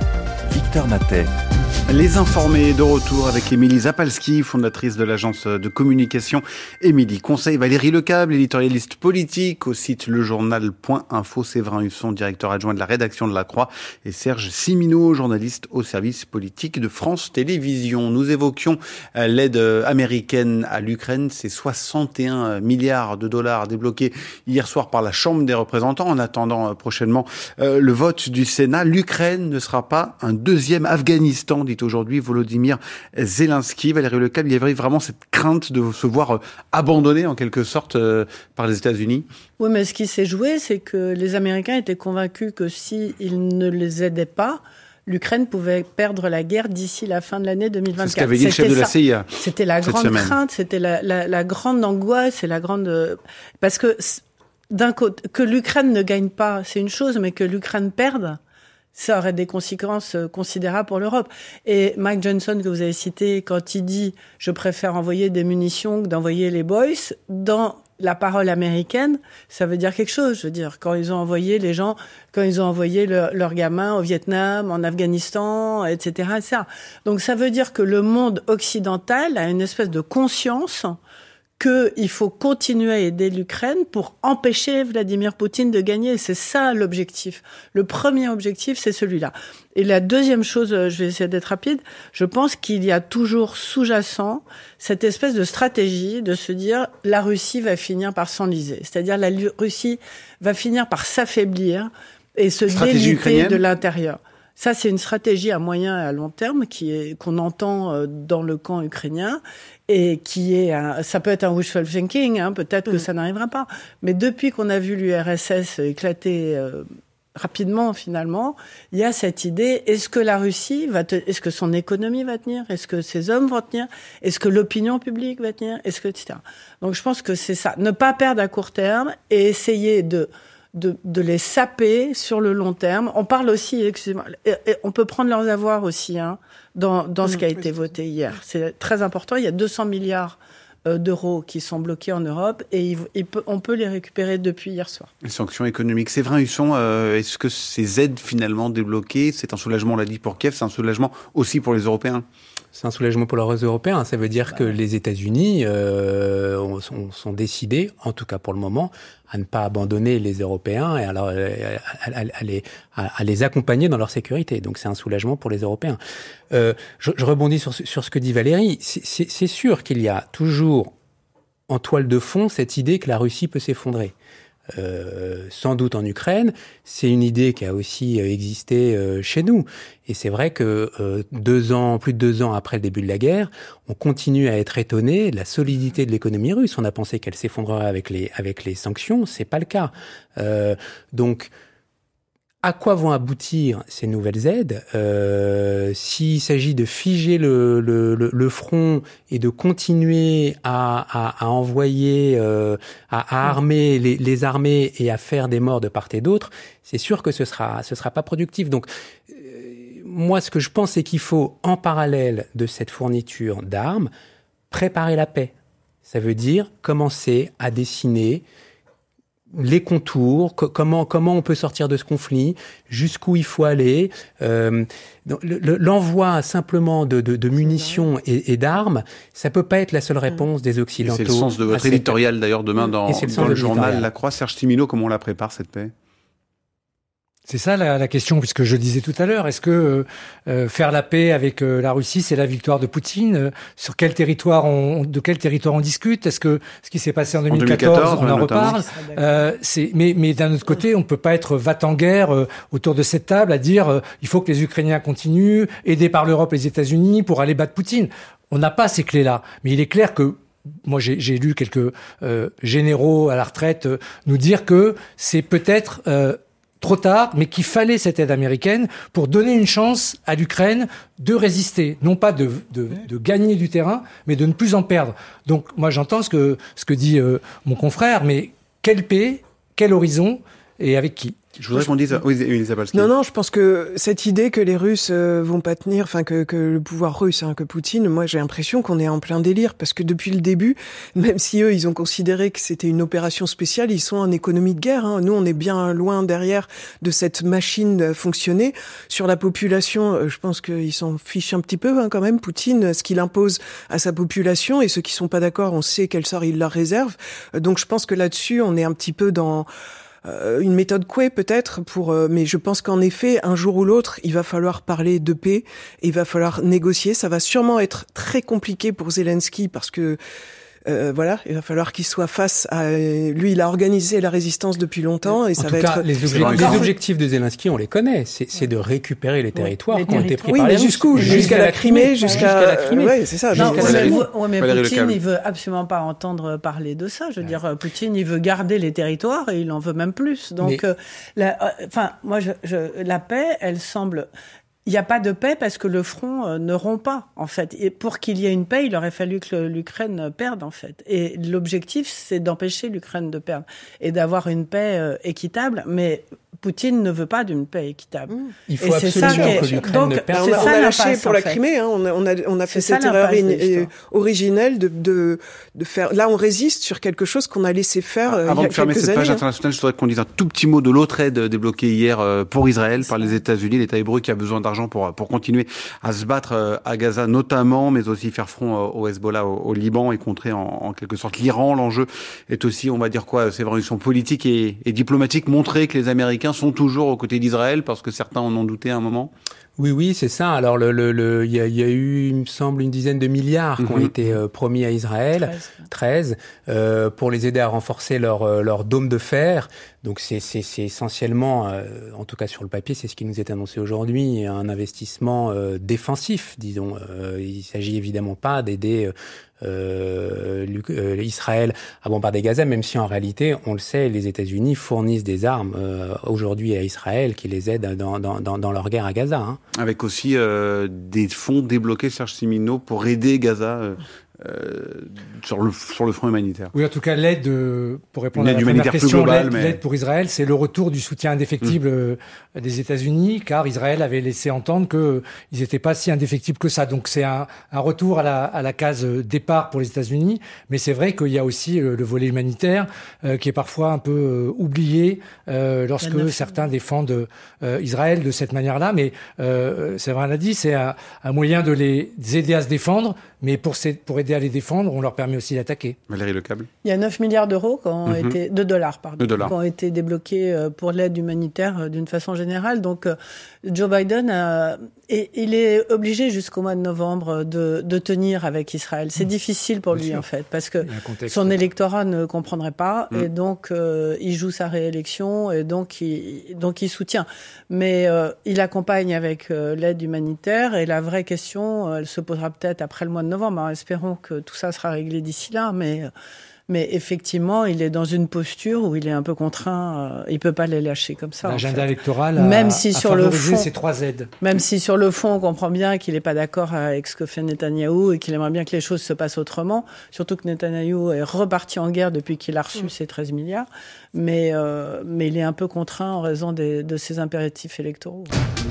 Victor Matet. Les informés de retour avec Émilie Zapalski, fondatrice de l'agence de communication Émilie Conseil, Valérie Lecable, éditorialiste politique au site lejournal point info, Séverin Husson, directeur adjoint de la rédaction de La Croix, et Serge Siminot, journaliste au service politique de France Télévisions. Nous évoquions l'aide américaine à l'Ukraine, c'est soixante et un milliards de dollars débloqués hier soir par la Chambre des représentants. En attendant prochainement le vote du Sénat, l'Ukraine ne sera pas un deuxième Afghanistan, dit aujourd'hui Volodymyr Zelensky. Valérie Lecable, il y avait vraiment cette crainte de se voir abandonné en quelque sorte euh, par les États-Unis. Oui, mais ce qui s'est joué, c'est que les Américains étaient convaincus que s'ils ne les aidaient pas, l'Ukraine pouvait perdre la guerre d'ici la fin de l'année deux mille vingt-quatre. C'est ce qu'avait dit le chef de la C I A. C'était la grande semaine. crainte, c'était la, la, la grande angoisse et la grande... Parce que d'un côté, que l'Ukraine ne gagne pas, c'est une chose, mais que l'Ukraine perde, ça aurait des conséquences considérables pour l'Europe. Et Mike Johnson, que vous avez cité, quand il dit « je préfère envoyer des munitions que d'envoyer les boys », dans la parole américaine, ça veut dire quelque chose. Je veux dire, quand ils ont envoyé les gens, quand ils ont envoyé leurs leur gamins au Vietnam, en Afghanistan, et cetera, et cetera. Donc ça veut dire que le monde occidental a une espèce de conscience qu'il faut continuer à aider l'Ukraine pour empêcher Vladimir Poutine de gagner. C'est ça l'objectif. Le premier objectif, c'est celui-là. Et la deuxième chose, je vais essayer d'être rapide, je pense qu'il y a toujours sous-jacent cette espèce de stratégie de se dire la Russie va finir par s'enliser. C'est-à-dire la Russie va finir par s'affaiblir et se déliter de l'intérieur. Ça, c'est une stratégie à moyen et à long terme qui est, qu'on entend dans le camp ukrainien et qui est, un, ça peut être un wishful thinking, hein, peut-être que mmh. ça n'arrivera pas. Mais depuis qu'on a vu l'U R S S éclater euh, rapidement, finalement, il y a cette idée, est-ce que la Russie va te, est-ce que son économie va tenir? Est-ce que ses hommes vont tenir? Est-ce que l'opinion publique va tenir? Est-ce que, et cetera. Donc, je pense que c'est ça. Ne pas perdre à court terme et essayer de, De, de les saper sur le long terme. On parle aussi, excusez-moi, et, et on peut prendre leurs avoirs aussi, hein, dans, dans ce mmh, qui a été oui, voté hier. C'est très important. Il y a deux cents milliards euh, d'euros qui sont bloqués en Europe et il, il peut, on peut les récupérer depuis hier soir. Les sanctions économiques. Séverin Husson, euh, est-ce que ces aides finalement débloquées, c'est un soulagement, on l'a dit, pour Kiev, c'est un soulagement aussi pour les Européens? C'est un soulagement pour les Européens. Ça veut dire bah. que les États-Unis euh, sont, sont décidés, en tout cas pour le moment, à ne pas abandonner les Européens et à, leur, à, à, à, les, à, à les accompagner dans leur sécurité. Donc c'est un soulagement pour les Européens. Euh, je, je rebondis sur, sur ce que dit Valérie. C'est, c'est, c'est sûr qu'il y a toujours en toile de fond cette idée que la Russie peut s'effondrer. Euh, sans doute en Ukraine, c'est une idée qui a aussi existé euh, chez nous. Et c'est vrai que euh, deux ans, plus de deux ans après le début de la guerre, on continue à être étonné de la solidité de l'économie russe. On a pensé qu'elle s'effondrerait avec les avec les sanctions, c'est pas le cas. Euh, donc à quoi vont aboutir ces nouvelles aides euh, s'il s'agit de figer le, le, le, le front et de continuer à, à, à envoyer, euh, à, à armer les, les armées et à faire des morts de part et d'autre, c'est sûr que ce sera, ce sera pas productif. Donc, euh, moi, ce que je pense, c'est qu'il faut, en parallèle de cette fourniture d'armes, préparer la paix. Ça veut dire commencer à dessiner les contours, co- comment comment on peut sortir de ce conflit, jusqu'où il faut aller. Euh, donc, le, l'envoi simplement de, de, de munitions et, et d'armes, ça peut pas être la seule réponse des Occidentaux. Et c'est le sens de votre éditorial d'ailleurs demain dans, le, dans le journal La Croix. Serge Siminot, comment on la prépare cette paix ? C'est ça la, la question, puisque je disais tout à l'heure, est-ce que euh, faire la paix avec euh, la Russie, c'est la victoire de Poutine ? euh, Sur quel territoire on, de quel territoire on discute ? Est-ce que ce qui s'est passé en deux mille quatorze, on en reparle ? euh, c'est, mais, mais d'un autre côté, on peut pas être va-t-en-guerre euh, autour de cette table à dire euh, il faut que les Ukrainiens continuent, aidés par l'Europe et les États-Unis, pour aller battre Poutine. On n'a pas ces clés-là, mais il est clair que moi, j'ai, j'ai lu quelques euh, généraux à la retraite euh, nous dire que c'est peut-être euh, trop tard, mais qu'il fallait cette aide américaine pour donner une chance à l'Ukraine de résister, non pas de, de, de gagner du terrain, mais de ne plus en perdre. Donc, moi, j'entends ce que, ce que dit euh, mon confrère, mais quelle paix, quel horizon et avec qui ? Je voudrais qu'on dise... Oui, Elisabeth. Non, non, je pense que cette idée que les Russes euh, vont pas tenir, enfin que, que le pouvoir russe, hein, que Poutine, moi j'ai l'impression qu'on est en plein délire, parce que depuis le début, même si eux, ils ont considéré que c'était une opération spéciale, ils sont en économie de guerre. Hein. Nous, on est bien loin derrière de cette machine fonctionner. Sur la population, euh, je pense qu'ils s'en fichent un petit peu hein, quand même, Poutine, ce qu'il impose à sa population, et ceux qui sont pas d'accord, on sait quel sort il leur réserve. Euh, donc je pense que là-dessus, on est un petit peu dans... Euh, une méthode Coué peut-être pour euh, mais je pense qu'en effet un jour ou l'autre il va falloir parler de paix et il va falloir négocier. Ça va sûrement être très compliqué pour Zelensky parce que Euh, voilà, il va falloir qu'il soit face à... Lui, il a organisé la résistance depuis longtemps et en ça tout va cas, être... Les, obje- les objectifs de Zelensky, on les connaît. C'est, c'est de récupérer les territoires les qui ont été territoires. pris Oui, par mais les Russes. jusqu'où Jusqu'à, jusqu'à la Crimée, jusqu'à... jusqu'à la Crimée. Ouais, c'est ça. Non, jusqu'à mais, la Crimée. ouais, mais Valérie Poutine, Leclerc. il veut absolument pas entendre parler de ça. Je veux ouais. dire, Poutine, il veut garder les territoires et il en veut même plus. Donc, mais... euh, la, euh, enfin, moi, je, je, la paix, elle semble... Il n'y a pas de paix parce que le front euh, ne rompt pas, en fait. Et pour qu'il y ait une paix, il aurait fallu que le, l'Ukraine perde, en fait. Et l'objectif, c'est d'empêcher l'Ukraine de perdre et d'avoir une paix euh, équitable. Mais Poutine ne veut pas d'une paix équitable. Mmh. Il faut et absolument que l'Ukraine donc, ne perde pas. On a, on a lâché pour la Crimée. Hein, on, a, on, a, on a fait c'est cette erreur in, originelle de, de, de faire... Là, on résiste sur quelque chose qu'on a laissé faire euh, Avant il y a de fermer cette années, page hein. internationale, je voudrais qu'on dise un tout petit mot de l'autre aide débloquée hier pour Israël par les États-Unis. L'État hébreu qui a besoin d'argent pour, pour continuer à se battre à Gaza notamment, mais aussi faire front au Hezbollah au, au Liban et contrer en, en quelque sorte l'Iran. L'enjeu est aussi, on va dire quoi, c'est vraiment une question politique et, et diplomatique, montrer que les Américains sont toujours aux côtés d'Israël, parce que certains en ont douté à un moment. Oui, oui, c'est ça. Alors, le, le, le, il y a, il y a eu, il me semble, une dizaine de milliards mm-hmm. qui ont été euh, promis à Israël, treize, euh, pour les aider à renforcer leur, euh, leur dôme de fer. Donc, c'est, c'est, c'est essentiellement, euh, en tout cas sur le papier, c'est ce qui nous est annoncé aujourd'hui, un investissement euh, défensif, disons. Euh, il s'agit évidemment pas d'aider euh, euh, Israël à bombarder Gaza, même si en réalité, on le sait, les États-Unis fournissent des armes euh, aujourd'hui à Israël qui les aident dans, dans, dans, dans leur guerre à Gaza. Hein. Avec aussi euh, des fonds débloqués, Serge Siminot, pour aider Gaza euh, euh, sur, le, sur le front humanitaire. Oui, en tout cas, l'aide, euh, pour répondre à la première question, globale, l'aide, mais... l'aide pour Israël, c'est le retour du soutien indéfectible mmh. euh, des États-Unis, car Israël avait laissé entendre qu'ils euh, n'étaient pas si indéfectibles que ça. Donc c'est un, un retour à la, à la case départ pour les États-Unis, mais c'est vrai qu'il y a aussi euh, le volet humanitaire euh, qui est parfois un peu euh, oublié euh, lorsque certains défendent euh, Israël de cette manière-là. Mais euh, c'est vrai, on l'a dit, c'est un, un moyen de les aider à se défendre, mais pour, ces, pour aider aider à les défendre, on leur permet aussi d'attaquer. Valérie Lecable. Il y a neuf milliards d'euros qui ont mm-hmm. été, de dollars, pardon, de dollars. qui ont été débloqués pour l'aide humanitaire d'une façon générale. Donc, Joe Biden a, et il est obligé jusqu'au mois de novembre de, de tenir avec Israël. C'est mmh. difficile pour Bien lui, sûr. en fait, parce que son électorat ne comprendrait pas, mmh. et donc euh, il joue sa réélection, et donc il, donc il soutient. Mais euh, il accompagne avec euh, l'aide humanitaire, et la vraie question, euh, elle se posera peut-être après le mois de novembre. Alors, espérons que tout ça sera réglé d'ici là, mais... Euh, Mais effectivement, il est dans une posture où il est un peu contraint. Euh, il peut pas les lâcher comme ça. L'agenda en fait. électoral a, même si a sur le fond, ces trois aides. Même si sur le fond, on comprend bien qu'il n'est pas d'accord avec ce que fait Netanyahou et qu'il aimerait bien que les choses se passent autrement. Surtout que Netanyahou est reparti en guerre depuis qu'il a reçu mmh. ses treize milliards. Mais, euh, mais il est un peu contraint en raison des, de ses impératifs électoraux.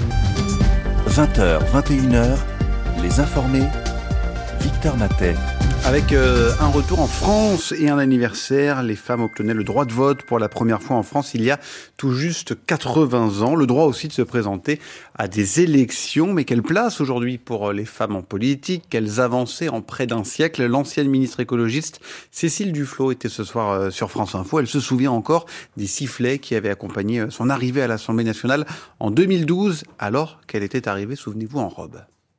vingt heures, vingt et une heures, les informés, Victor Matet. Avec euh, un retour en France et un anniversaire, les femmes obtenaient le droit de vote pour la première fois en France il y a tout juste quatre-vingts ans. Le droit aussi de se présenter à des élections. Mais quelle place aujourd'hui pour les femmes en politique? Quelles avancées en près d'un siècle? L'ancienne ministre écologiste Cécile Duflot était ce soir euh, sur France Info. Elle se souvient encore des sifflets qui avaient accompagné son arrivée à l'Assemblée nationale en deux mille douze, alors qu'elle était arrivée, souvenez-vous, en robe.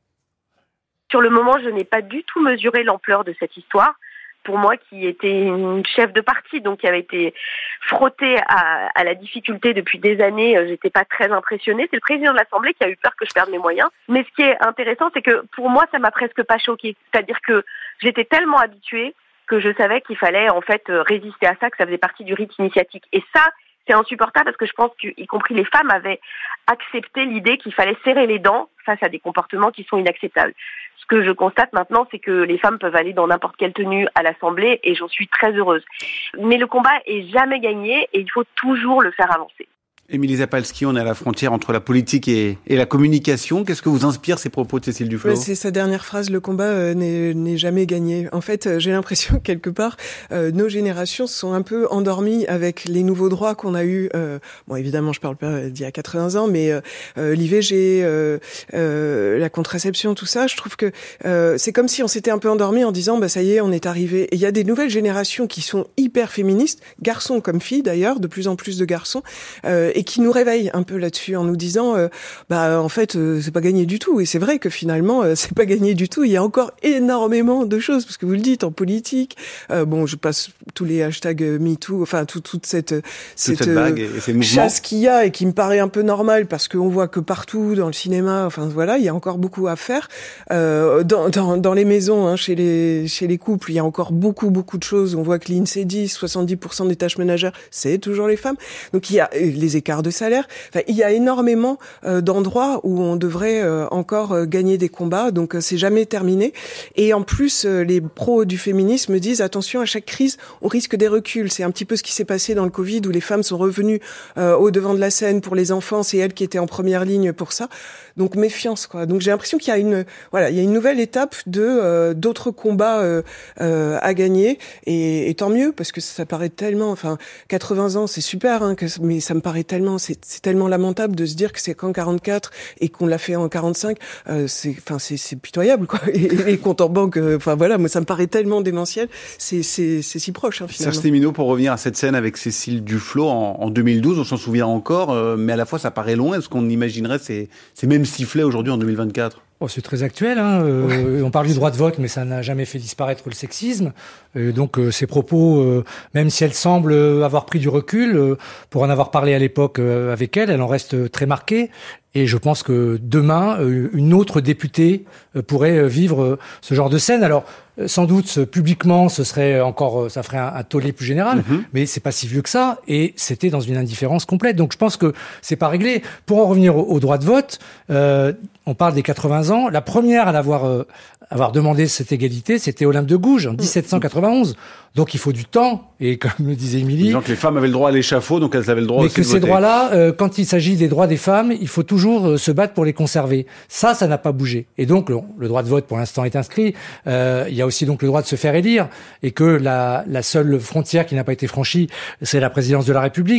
Sur le moment, je n'ai pas du tout mesuré l'ampleur de cette histoire. Pour moi, qui était une chef de parti, donc qui avait été frottée à, à la difficulté depuis des années, j'étais pas très impressionnée. C'est le président de l'Assemblée qui a eu peur que je perde mes moyens. Mais ce qui est intéressant, c'est que pour moi, ça m'a presque pas choquée. C'est-à-dire que j'étais tellement habituée que je savais qu'il fallait en fait résister à ça, que ça faisait partie du rite initiatique. Et ça, c'est insupportable parce que je pense qu'y compris les femmes avaient accepté l'idée qu'il fallait serrer les dents face à des comportements qui sont inacceptables. Ce que je constate maintenant, c'est que les femmes peuvent aller dans n'importe quelle tenue à l'Assemblée et j'en suis très heureuse. Mais le combat est jamais gagné et il faut toujours le faire avancer. Émilie Zapalski, on est à la frontière entre la politique et, et la communication. Qu'est-ce que vous inspire ces propos de Cécile Duflot? Ouais, c'est sa dernière phrase, le combat euh, n'est, n'est jamais gagné. En fait, euh, j'ai l'impression que quelque part, euh, nos générations sont un peu endormies avec les nouveaux droits qu'on a eus. Euh, bon, évidemment, je parle pas d'il y a quatre-vingts ans, mais euh, l'I V G, euh, euh, la contraception, tout ça, je trouve que euh, c'est comme si on s'était un peu endormi en disant, bah ça y est, on est arrivé. Et il y a des nouvelles générations qui sont hyper féministes, garçons comme filles d'ailleurs, de plus en plus de garçons, euh, et qui nous réveille un peu là-dessus en nous disant euh, bah en fait euh, c'est pas gagné du tout. Et c'est vrai que finalement euh, c'est pas gagné du tout. Il y a encore énormément de choses parce que vous le dites en politique. Euh, bon, je passe tous les hashtags MeToo, enfin tout, toute cette cette, cette vague et ces mouvements, chasse qu'il y a et qui me paraît un peu normale parce qu'on voit que partout dans le cinéma, enfin voilà, il y a encore beaucoup à faire euh, dans, dans dans les maisons, hein, chez les chez les couples, il y a encore beaucoup beaucoup de choses. On voit que l'INSEE dit soixante-dix pour cent des tâches ménagères, c'est toujours les femmes. Donc il y a les écarts de salaire. Enfin, il y a énormément euh, d'endroits où on devrait euh, encore euh, gagner des combats, donc euh, c'est jamais terminé. Et en plus, euh, les pros du féminisme disent attention, à chaque crise, on risque des reculs. C'est un petit peu ce qui s'est passé dans le Covid, où les femmes sont revenues euh, au devant de la scène pour les enfants. C'est elles qui étaient en première ligne pour ça. Donc méfiance, quoi. Donc j'ai l'impression qu'il y a une, voilà, il y a une nouvelle étape de euh, d'autres combats euh, euh, à gagner. Et, et tant mieux, parce que ça paraît tellement, enfin, quatre-vingts ans, c'est super, hein, que, mais ça me paraît tellement, c'est, c'est tellement lamentable de se dire que c'est qu'en quarante-quatre et qu'on l'a fait en quarante-cinq. Euh, c'est, enfin, c'est, c'est pitoyable, quoi. Et les comptes en banque, enfin voilà, moi ça me paraît tellement démentiel. C'est, c'est, c'est si proche, hein, finalement. Serge Stéminot, pour revenir à cette scène avec Cécile Duflot en, en deux mille douze, on s'en souvient encore, euh, mais à la fois ça paraît loin. Est-ce qu'on imaginerait ces, ces mêmes sifflets aujourd'hui en deux mille vingt-quatre? Oh, c'est très actuel, hein. Euh, on parle du droit de vote, mais ça n'a jamais fait disparaître le sexisme. Euh, donc euh, ces propos, euh, même si elle semble avoir pris du recul, euh, pour en avoir parlé à l'époque euh, avec elle, elle en reste très marquée. Et je pense que demain, euh, une autre députée euh, pourrait euh, vivre euh, ce genre de scène. Alors, euh, sans doute, euh, publiquement, ce serait encore, euh, ça ferait un, un tollé plus général, mm-hmm. mais c'est pas si vieux que ça. Et c'était dans une indifférence complète. Donc, je pense que c'est pas réglé. Pour en revenir au, au droit de vote, euh, on parle des quatre-vingts ans. La première à l'avoir euh, avoir demandé cette égalité, c'était Olympe de Gouges en dix-sept cent quatre-vingt-onze. Donc il faut du temps, et comme le disait Émilie... Disant que les femmes avaient le droit à l'échafaud, donc elles avaient le droit mais aussi que de voter. ces droits-là, euh, quand il s'agit des droits des femmes, il faut toujours euh, se battre pour les conserver. Ça, ça n'a pas bougé. Et donc le, le droit de vote, pour l'instant, est inscrit. Euh, il y a aussi donc le droit de se faire élire, et que la, la seule frontière qui n'a pas été franchie, c'est la présidence de la République.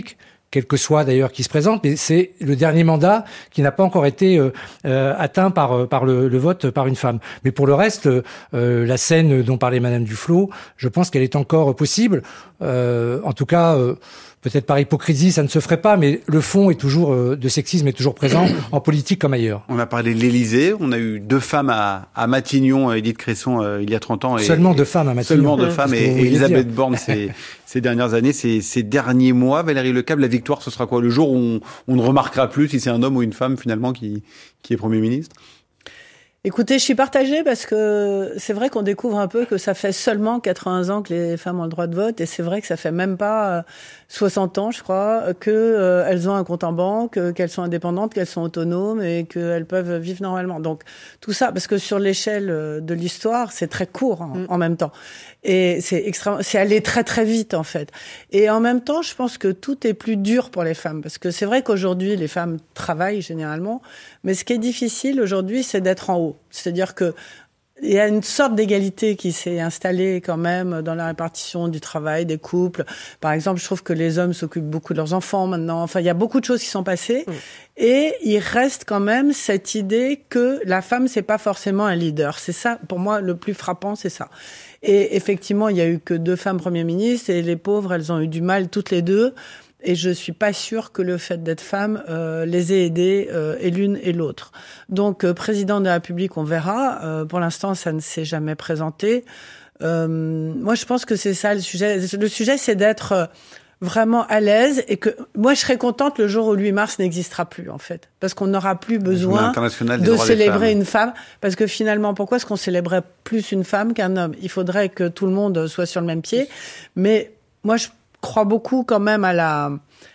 quel que soit d'ailleurs qui se présente, mais c'est le dernier mandat qui n'a pas encore été euh, euh, atteint par par le, le vote par une femme. Mais pour le reste, euh, la scène dont parlait Madame Duflot, je pense qu'elle est encore possible. Euh, en tout cas, euh, peut-être par hypocrisie, ça ne se ferait pas, mais le fond est toujours euh, de sexisme est toujours présent en politique comme ailleurs. On a parlé de l'Élysée, on a eu deux femmes à, à Matignon, Édith Cresson euh, il y a trente ans. Et, seulement deux femmes à Matignon. Seulement deux femmes et, et Elisabeth Borne ces, ces dernières années, ces, ces derniers mois. Valérie Lecable, la victoire, ce sera quoi? Le jour où on, on ne remarquera plus si c'est un homme ou une femme finalement qui, qui est Premier ministre? Écoutez, je suis partagée parce que c'est vrai qu'on découvre un peu que ça fait seulement quatre-vingts ans que les femmes ont le droit de vote et c'est vrai que ça fait même pas soixante ans, je crois, que euh, elles ont un compte en banque, qu'elles sont indépendantes, qu'elles sont autonomes et qu'elles peuvent vivre normalement. Donc tout ça, parce que sur l'échelle de l'histoire, c'est très court hein, mm. en même temps. Et c'est extrêmement, c'est allé très très vite en fait. Et en même temps, je pense que tout est plus dur pour les femmes parce que c'est vrai qu'aujourd'hui les femmes travaillent généralement, mais ce qui est difficile aujourd'hui, c'est d'être en haut. C'est-à-dire que il y a une sorte d'égalité qui s'est installée quand même dans la répartition du travail, des couples. Par exemple, je trouve que les hommes s'occupent beaucoup de leurs enfants maintenant. Enfin, il y a beaucoup de choses qui sont passées. Mmh. Et il reste quand même cette idée que la femme, c'est pas forcément un leader. C'est ça, pour moi, le plus frappant, c'est ça. Et effectivement, il y a eu que deux femmes premières ministres et les pauvres, elles ont eu du mal toutes les deux. Et je suis pas sûre que le fait d'être femme euh, les ait aidées euh, et l'une et l'autre. Donc, euh, président de la République, on verra. Euh, pour l'instant, ça ne s'est jamais présenté. Euh, moi, je pense que c'est ça le sujet. Le sujet, c'est d'être vraiment à l'aise et que moi, je serais contente le jour où le huit mars n'existera plus, en fait, parce qu'on n'aura plus besoin de célébrer une femme. Parce que finalement, pourquoi est-ce qu'on célébrerait plus une femme qu'un homme? Il faudrait que tout le monde soit sur le même pied. Mais moi, je crois beaucoup quand même à la...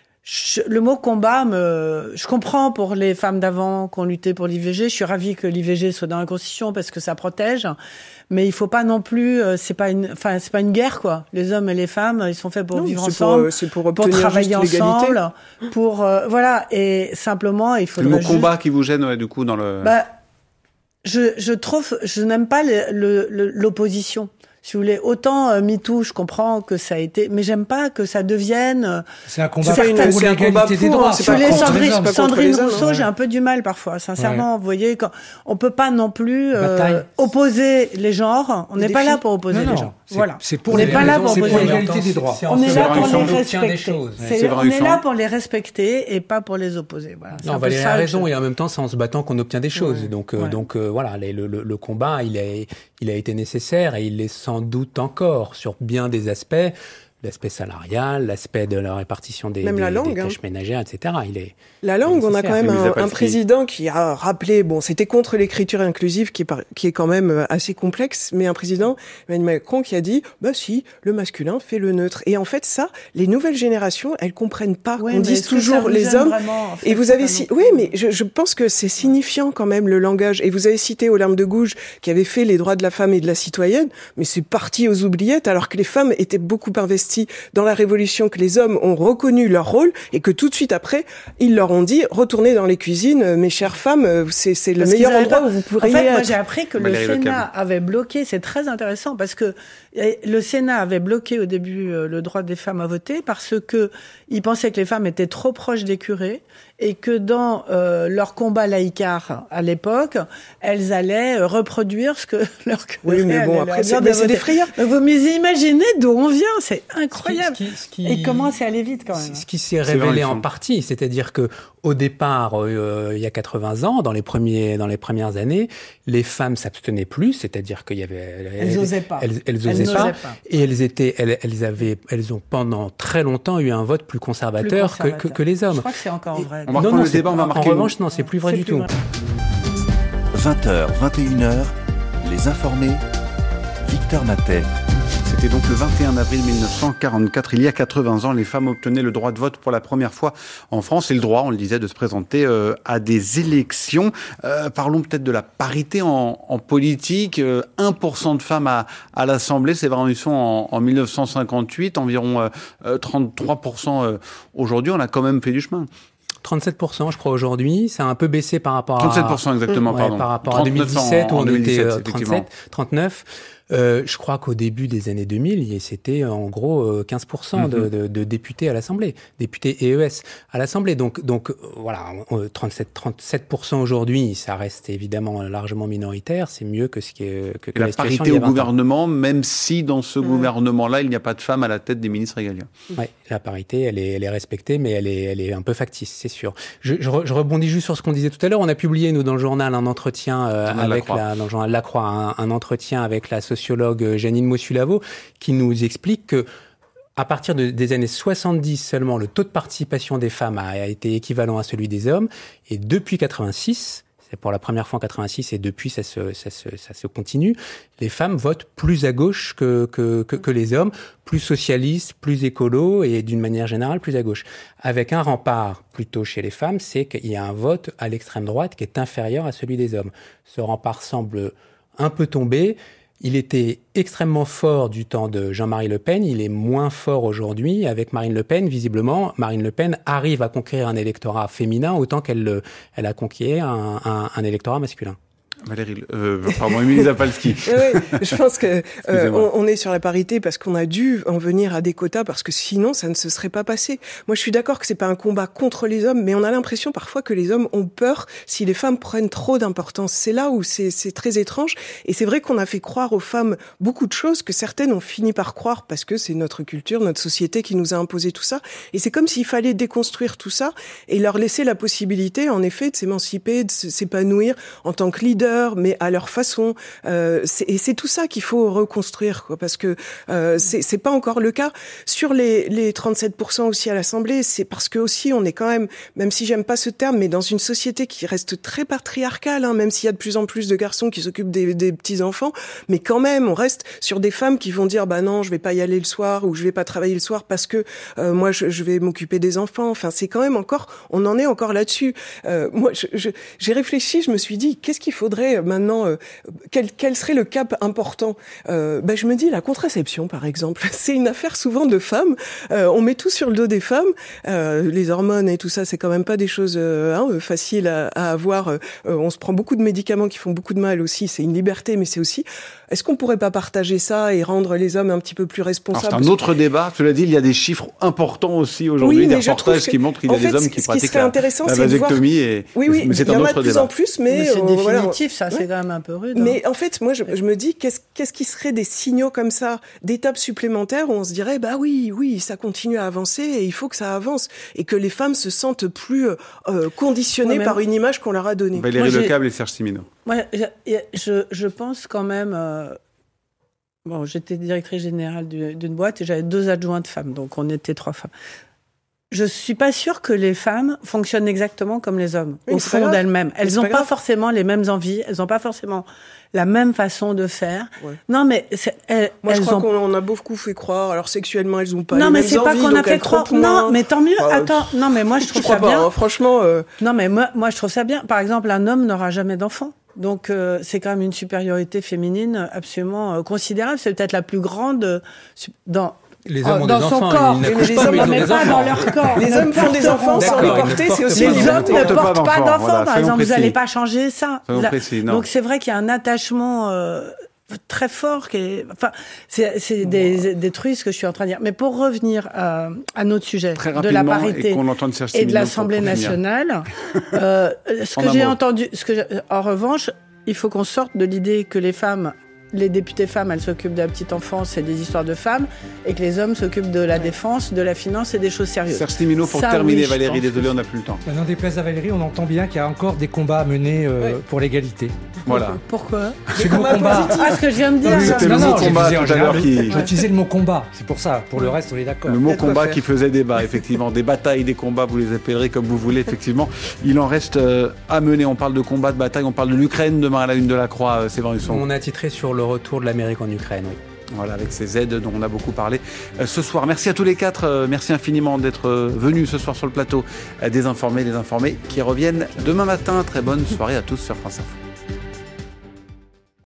Je, le mot combat, me, je comprends pour les femmes d'avant qui ont lutté pour l'I V G. Je suis ravie que l'I V G soit dans la Constitution parce que ça protège. Mais il faut pas non plus, c'est pas une, enfin c'est pas une guerre quoi. Les hommes et les femmes, ils sont faits pour non, vivre ensemble, pour, c'est pour, obtenir pour travailler ensemble, pour euh, voilà. Et simplement, il faudrait. Le mot juste... combat qui vous gêne ouais, du coup dans le. Bah, je je trouve, je n'aime pas le, le, le, l'opposition. Si vous voulez, autant euh, MeToo, je comprends que ça a été, mais j'aime pas que ça devienne. Euh, c'est un combat pour l'égalité des droits. C'est pas les Sandrine, les Sandrine les Rousseau, ouais. J'ai un peu du mal parfois, sincèrement. Ouais. Vous voyez, quand on peut pas non plus euh, opposer les genres. On n'est pas là pour opposer non, non. les genres. C'est, voilà. C'est pour on n'est pas là pour opposer l'égalité des droits. On est là pour les respecter. On est là pour les respecter et pas pour les opposer. Voilà. Non, Valérie a raison. Et en même temps, c'est en se battant qu'on obtient des choses. Donc, donc voilà, le combat, il a, il a été nécessaire et il l'est sans doute encore. Sur bien des aspects, l'aspect salarial, l'aspect de la répartition des, même des, la langue, des tâches hein. ménagères, et cetera. Il est la langue, on a quand même un, un président qui a rappelé, bon, c'était contre l'écriture inclusive qui est, par, qui est quand même assez complexe, mais un président, Emmanuel Macron, qui a dit, bah si, le masculin fait le neutre. Et en fait, ça, les nouvelles générations, elles comprennent pas. Ouais, on dit toujours les hommes. Vraiment, en fait, et vous avez si, oui, mais je, je pense que c'est signifiant quand même le langage. Et vous avez cité Olympe de Gouges, qui avait fait les droits de la femme et de la citoyenne, mais c'est parti aux oubliettes, alors que les femmes étaient beaucoup investies dans la révolution, que les hommes ont reconnu leur rôle et que tout de suite après, ils leur ont dit, retournez dans les cuisines, mes chères femmes, c'est, c'est le meilleur endroit pas... où vous pourriez En fait, être. moi, j'ai appris que le Sénat avait bloqué, c'est très intéressant, parce que le Sénat avait bloqué au début le droit des femmes à voter parce que ils pensaient que les femmes étaient trop proches des curés et que dans euh, leur combat laïcard à l'époque, elles allaient reproduire ce que leur curé oui, mais bon, après, c'est, mais c'est des frayeurs. Vous imaginez d'où on vient, c'est incroyable. Ce qui, ce qui, et comment c'est allé vite quand même. Ce qui s'est révélé en partie, c'est-à-dire que au départ, euh, il y a quatre-vingts ans, dans les premiers, dans les premières années, les femmes s'abstenaient plus, c'est-à-dire qu'il y avait, elles n'osaient pas, elles, elles, elles osaient pas, pas, et elles étaient, elles, elles avaient, elles ont pendant très longtemps eu un vote plus conservateur, plus conservateur. Que, que, que les hommes. Je crois que c'est encore vrai. On va non, non, le débat, on va marquer. En revanche, non, c'est plus vrai c'est du plus tout. Vrai. vingt heures, vingt et une heures, les informés, Victor Matet. C'était donc le vingt et un avril mille neuf cent quarante-quatre. Il y a quatre-vingts ans, les femmes obtenaient le droit de vote pour la première fois en France et le droit, on le disait, de se présenter euh, à des élections. Euh, parlons peut-être de la parité en, en politique. Euh, un pour cent de femmes à, à l'Assemblée, c'est vraiment Husson en, en mille neuf cent cinquante-huit, environ euh, trente-trois pour cent euh, aujourd'hui. On a quand même fait du chemin. trente-sept pour cent, je crois, aujourd'hui. Ça a un peu baissé par rapport à... trente-sept pour cent exactement, ouais, pardon. par rapport à deux mille dix-sept, où on était euh, trente-sept, trente-neuf. Euh, je crois qu'au début des années deux mille, c'était en gros quinze pour cent de, de, de députés à l'Assemblée, députés E E S à l'Assemblée. Donc, donc voilà, trente-sept, trente-sept pour cent aujourd'hui, ça reste évidemment largement minoritaire. C'est mieux que ce qui est que, que la, la parité au gouvernement, même si dans ce mmh. gouvernement-là, il n'y a pas de femme à la tête des ministres régaliens. Oui, la parité, elle est, elle est respectée, mais elle est, elle est un peu factice, c'est sûr. Je, je, je rebondis juste sur ce qu'on disait tout à l'heure. On a publié nous dans le journal un entretien euh, avec la, dans le journal La Croix, un, un entretien avec la sociologue Janine Mossulavo, qui nous explique que à partir de, des années soixante-dix seulement, le taux de participation des femmes a, a été équivalent à celui des hommes, et depuis quatre-vingt-six, c'est pour la première fois en quatre-vingt-six, et depuis ça se, ça se, ça se continue, les femmes votent plus à gauche que, que, que, que les hommes, plus socialistes, plus écolos, et d'une manière générale plus à gauche. Avec un rempart plutôt chez les femmes, c'est qu'il y a un vote à l'extrême droite qui est inférieur à celui des hommes. Ce rempart semble un peu tomber. Il était extrêmement fort du temps de Jean-Marie Le Pen, il est moins fort aujourd'hui avec Marine Le Pen. Visiblement, Marine Le Pen arrive à conquérir un électorat féminin autant qu'elle elle a conquis un, un, un électorat masculin. Valérie, euh, pardon, Émilie Zapalski. Oui, je pense que euh, on, on est sur la parité parce qu'on a dû en venir à des quotas, parce que sinon ça ne se serait pas passé. Moi, je suis d'accord que c'est pas un combat contre les hommes, mais on a l'impression parfois que les hommes ont peur si les femmes prennent trop d'importance. C'est là où c'est, c'est très étrange, et c'est vrai qu'on a fait croire aux femmes beaucoup de choses que certaines ont fini par croire parce que c'est notre culture, notre société qui nous a imposé tout ça. Et c'est comme s'il fallait déconstruire tout ça et leur laisser la possibilité, en effet, de s'émanciper, de s'épanouir en tant que leader, mais à leur façon. Euh, c'est, et c'est tout ça qu'il faut reconstruire, quoi, parce que euh, c'est, c'est pas encore le cas. Sur les, les trente-sept pour cent aussi à l'Assemblée, c'est parce que aussi on est quand même, même si j'aime pas ce terme, mais dans une société qui reste très patriarcale, hein, même s'il y a de plus en plus de garçons qui s'occupent des, des petits-enfants, mais quand même, on reste sur des femmes qui vont dire, bah non, je vais pas y aller le soir, ou je vais pas travailler le soir parce que euh, moi, je, je vais m'occuper des enfants. Enfin, c'est quand même encore, on en est encore là-dessus. Euh, moi, je, je, j'ai réfléchi, je me suis dit, qu'est-ce qu'il faudrait maintenant, euh, quel, quel serait le cap important? euh, ben, Je me dis la contraception, par exemple. C'est une affaire souvent de femmes. Euh, on met tout sur le dos des femmes. Euh, les hormones et tout ça, c'est quand même pas des choses euh, hein, faciles à, à avoir. Euh, on se prend beaucoup de médicaments qui font beaucoup de mal aussi. C'est une liberté, mais c'est aussi... Est-ce qu'on pourrait pas partager ça et rendre les hommes un petit peu plus responsables? Alors, c'est un autre débat. Cela dit, il y a des chiffres importants aussi aujourd'hui, oui, des reportages qui montrent qu'il y a des hommes qui pratiquent la, la vasectomie. Et... Oui, oui, mais c'est il y un en autre a de plus débat. en plus, mais, mais c'est euh, définitif, voilà. ça, c'est ouais. quand même un peu rude. Mais hein. en fait, moi, je, je me dis, qu'est-ce, qu'est-ce qui serait des signaux comme ça, d'étapes supplémentaires où on se dirait, bah oui, oui, ça continue à avancer et il faut que ça avance et que les femmes se sentent plus euh, conditionnées ouais, par une image qu'on leur a donnée. Valérie Lecable et Serge Simenon. Moi, je, je, je pense quand même. Euh, Bon, j'étais directrice générale d'une boîte et j'avais deux adjointes femmes, donc on était trois femmes. Je suis pas sûre que les femmes fonctionnent exactement comme les hommes, oui, au fond d'elles-mêmes. Elles n'ont pas, pas forcément les mêmes envies, elles n'ont pas forcément la même façon de faire. Ouais. Non, mais c'est, elles, moi, je elles crois ont... qu'on a beaucoup fait croire. Alors sexuellement, elles n'ont pas non, les mêmes envies. Non, mais c'est pas qu'on a fait croire. Non, mais tant mieux. Enfin, Attends, non, mais moi je trouve je ça pas, bien. Hein, franchement. Euh... Non, mais moi, moi je trouve ça bien. Par exemple, un homme n'aura jamais d'enfant. Donc euh, c'est quand même une supériorité féminine absolument euh, considérable. C'est peut-être la plus grande euh, dans les hommes oh, ont dans des son enfants, corps. Ils les hommes n'ont pas dans leur corps. Les hommes font des enfants sans les porter, c'est aussi les hommes ne portent pas d'enfants. Voilà, par exemple, précis. Vous n'allez pas changer ça. Précis, Donc c'est vrai qu'il y a un attachement euh, très fort qui est, enfin, c'est, c'est des, des trucs ce que je suis en train de dire. Mais pour revenir à, à notre sujet de la parité et, et de l'Assemblée nationale, euh, ce que j'ai entendu, ce que j'ai, en revanche, il faut qu'on sorte de l'idée que les femmes, les députées femmes, elles s'occupent de la petite enfance et des histoires de femmes, et que les hommes s'occupent de la défense, de la finance et des choses sérieuses. Serge Simenon, pour Ça, terminer, oui, Valérie, désolé, on n'a plus le temps. N'en déplaise à Valérie, on entend bien qu'il y a encore des combats à mener euh, oui. pour l'égalité. Voilà. Pourquoi? C'est le mot combat. Ah, ce que je viens de dire. Oui, c'était non, le mot non, combat tout à l'heure qui... J'ai utilisé le mot combat, c'est pour ça. Pour le reste, on est d'accord. Le mot combat qui faisait débat, effectivement. Des batailles, des combats, vous les appellerez comme vous voulez, effectivement. Il en reste euh, à mener. On parle de combat, de bataille, on parle de l'Ukraine demain à la une de la Croix, euh, Séverin Husson. On a titré sur le retour de l'Amérique en Ukraine, oui. Voilà, avec ces aides dont on a beaucoup parlé euh, ce soir. Merci à tous les quatre. Euh, merci infiniment d'être euh, venus ce soir sur le plateau euh, des Informés, des Informés qui reviennent demain matin. Très bonne soirée à tous sur France Info.